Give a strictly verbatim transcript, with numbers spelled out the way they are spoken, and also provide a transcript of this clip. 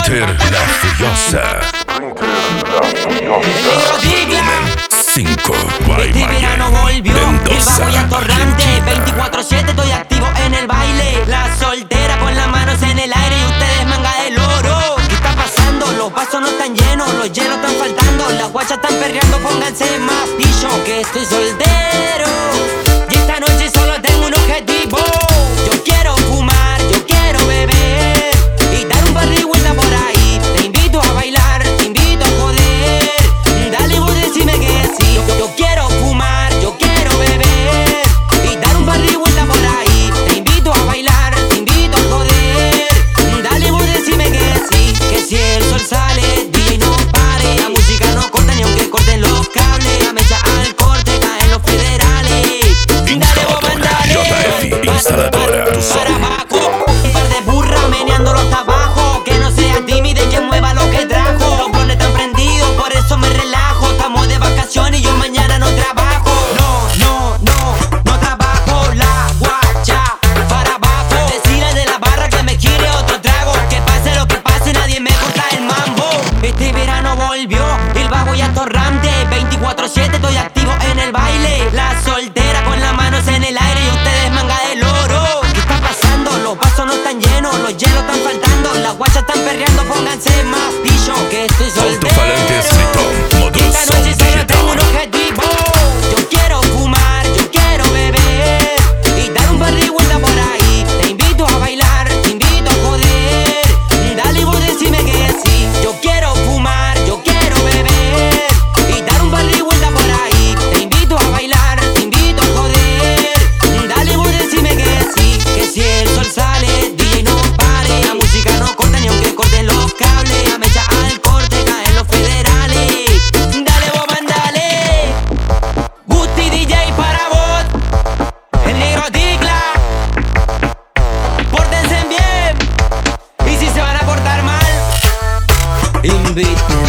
Sprinter la Furiosa. Volumen cinco. Este verano volvió, Mendoza, el bajo y atorrante. Argentina. veinticuatro siete estoy activo en el baile. La soltera con las manos en el aire y ustedes manga del oro. ¿Qué está pasando? Los vasos no están llenos, los hielos están faltando, las guachas están perreando, pónganse más pillo que estoy soltero. Y esta noche solo tengo un objetivo. Yo quiero fumar, yo quiero beber y dar un par de vueltas por ahí. Te invito a bailar, te invito a joder. Dale vos decime que sí. Yo, yo quiero fumar, yo quiero beber y dar un par de vueltas por ahí. Te invito a bailar, te invito a joder. Dale vos decime que sí. Que si el sol sale, D J no pare. La música no corta ni aunque corten los cables. La mecha al corte, caen los federales. Dale vos mandale. J F, instaladora, tu Para sol. abajo, un par de burras meneándolo hasta abajo. Que no sea tímida y que mueva lo que trajo. Los blones están prendidos, por eso me relajo. Estamos de vacaciones y yo mañana no trabajo. No, no, no, no trabajo. La guacha para abajo. Decirle de la barra que me quiere otro trago. Que pase lo que pase, nadie me corta el mambo. Este verano volvió, el bajo y atorrante. veinticuatro siete estoy activo en el baile. La soltera con las manos en el aire y ustedes manga del oro. ¿Qué está pasando? Los vasos no están llenos, los hielos están faltando, las guachas están perreando, pónganse más pillo que estoy soltero. Alto-falantes Riton, modo Esta son noche solo tengo un digital. objetivo. Yo quiero fumar, yo quiero beber y dar un par de vueltas por ahí. Te invito a bailar, te invito a joder. Dale vos decime que sí. Yo quiero fumar, yo quiero beber y dar un par de vueltas por ahí. Te invito a bailar, te invito a joder. Dale vos decime que sí. Que si el sol sale, D J no pare. La música no corta ni aunque corten los cables. La mecha al corte, caen los federales. Dale vos mandale. Gusti D J para vos, el negro Dicla. Pórtense bien y si se van a portar mal, inviten.